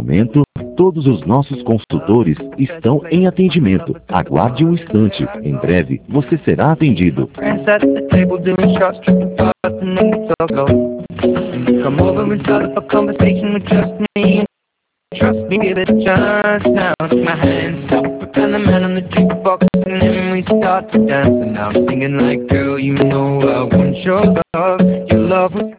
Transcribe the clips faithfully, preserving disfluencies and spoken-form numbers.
momento, todos os nossos consultores estão em atendimento. Aguarde um instante. Em breve, você será atendido. Come over and start up a conversation with just me. Trust me, give it a chance now. Take my hands up, and the man on the jukebox, and then we start to dance. And now I'm singing like, girl, you know I want your love. Your love was...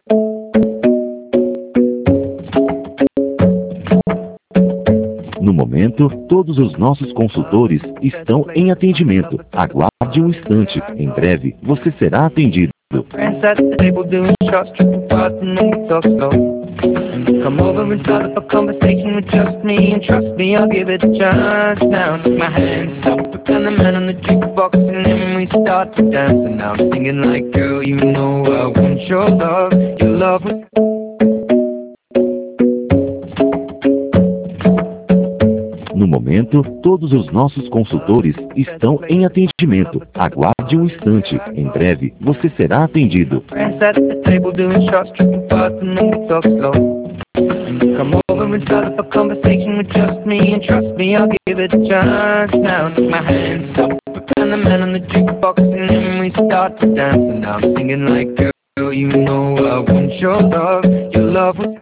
No momento, todos os nossos consultores estão em atendimento. Aguarde um instante. Em breve, você será atendido. Friends at the table doing shots, tripping fast, and then we talk slow. Come over and start up a conversation with just me, and trust me, I'll give it a chance now. Take my hands up, and the man on the jukebox, and then we start to dance. And now I'm singing like, girl, you know I want your love. Your love was... No momento, todos os nossos consultores estão em atendimento. Aguarde um instante. Em breve, você será atendido. Friends at the table doing shots, tripping fast, and then we talk slow. Come over and start up a conversation with just me, and trust me, I'll give it a chance now. Take my hands up, and the man on the jukebox, and then we start to dance. And now I'm singing like, girl, you know I want your love. Your love was...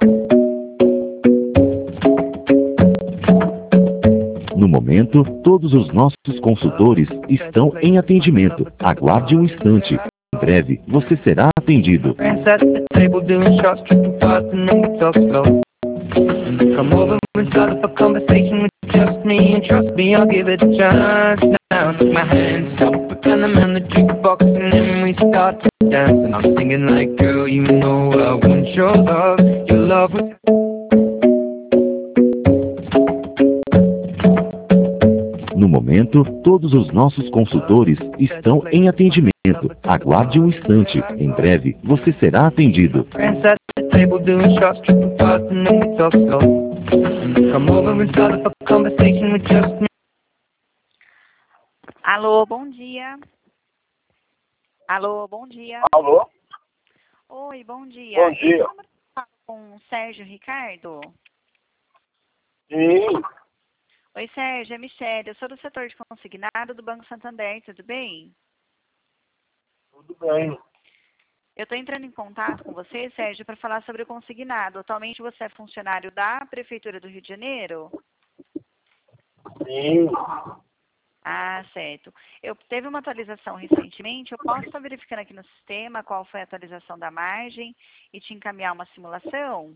No momento, todos os nossos consultores estão em atendimento. Aguarde um instante. Em breve, você será atendido. Friends at the table doing shots, tripping fast, and then we talk slow. Come over and start up a conversation with just me, and trust me, I'll give it a chance now. Take my hands up, and the man on the jukebox, and then we start to dance. And I'm singing like, girl, you know I want your love. Your love was... No momento, todos os nossos consultores estão em atendimento. Aguarde um instante. Em breve, você será atendido. Friends at the table doing shots, tripping fast, and then we talk slow. Come over and start up a conversation with just me. Alô, bom dia. Alô, bom dia. Alô? Oi, bom dia. Bom dia. Eu falo com o Sérgio Ricardo. Sim. Oi, Sérgio, é Michele. Eu sou do setor de consignado do Banco Santander, tudo bem? Tudo bem. Eu estou entrando em contato com você, Sérgio, para falar sobre o consignado. Atualmente você é funcionário da Prefeitura do Rio de Janeiro? Sim. Ah, certo. Eu teve uma atualização recentemente. Eu posso estar verificando aqui no sistema qual foi a atualização da margem e te encaminhar uma simulação?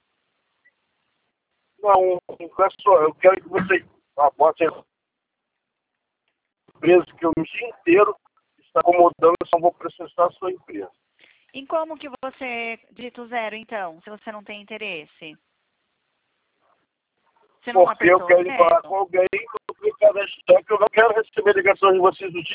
Não, pessoal, eu quero que você bote a empresa que o dia inteiro está acomodando, eu só vou processar a sua empresa. E como que você digita o zero, então, se você não tem interesse? Você não Porque eu quero ir falar com alguém, eu quero, que eu não quero receber ligações de vocês o dia